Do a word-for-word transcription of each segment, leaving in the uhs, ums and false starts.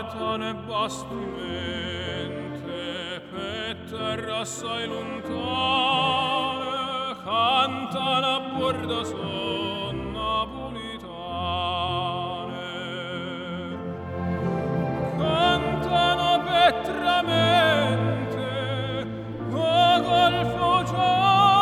tane bastimente per terra assai lontane cantano a bordo son napolitane, cantano petramente o golfo già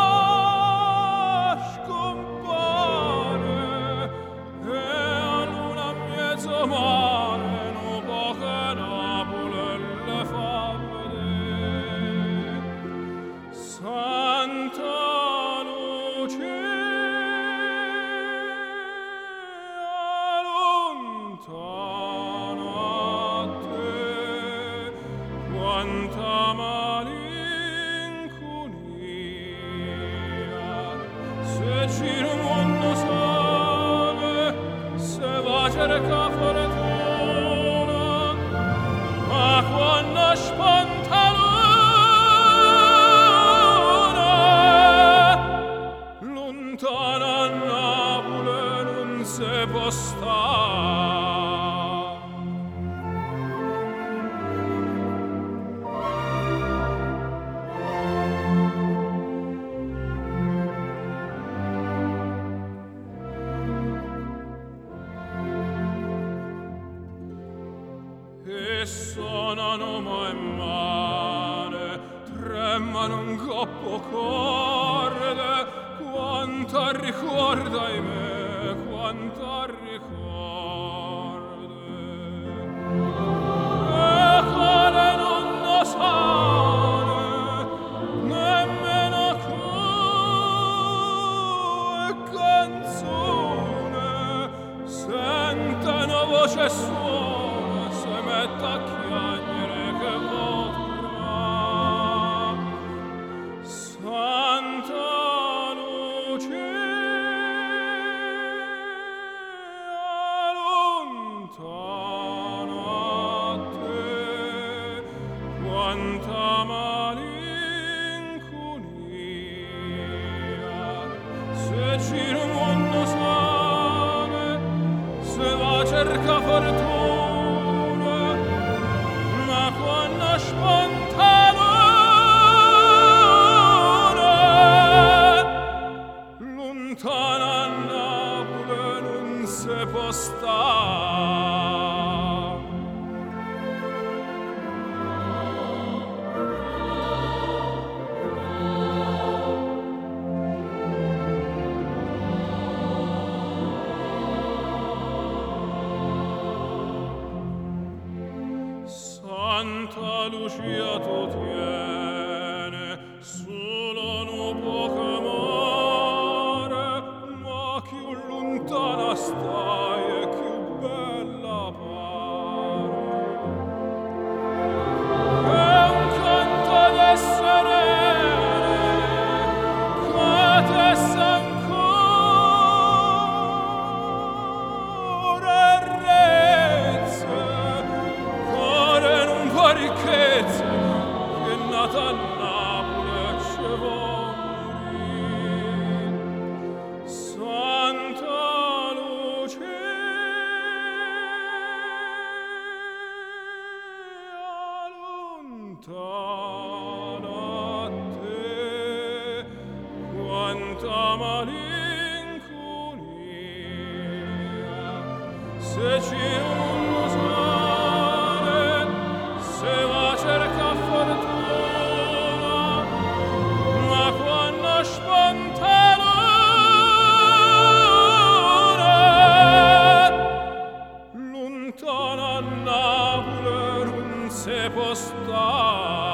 scompare e a luna mezzo mare no poche Napoli le fa vedere. Santa Lucia lontana a te, quanta malinconia, se gira un mondo sale, se va a cercare fortuna, ma quando spanta luna, lontana a Napoli non si può stare. E suonano mai mare, tremano un coppo corde, quanta ricorda in me, quanta ricorda. E cuore non lo sane, nemmeno cu e canzone, sentono voce suona, se mette a chiagnere che vorrà. Santa Lucia lontana a te, quanta malinconia, se gira un mondo sane, se va a cerca fortuna, ma quando spontana lontana a Napoli non si può stare. Santa Lucia tu tiene solo no poco amore, ma più lontana stai e più bella pare. È un canto de serene che te s'ancora rezze, cuore non può ricchezze, che è nata a Napoli e ci vuol morire. Santa Lucia lontana a te, quanta malinconia, se ci uno sale, se va a cerca fortuna, ma quando spontana lontana a Napoli non si può stare.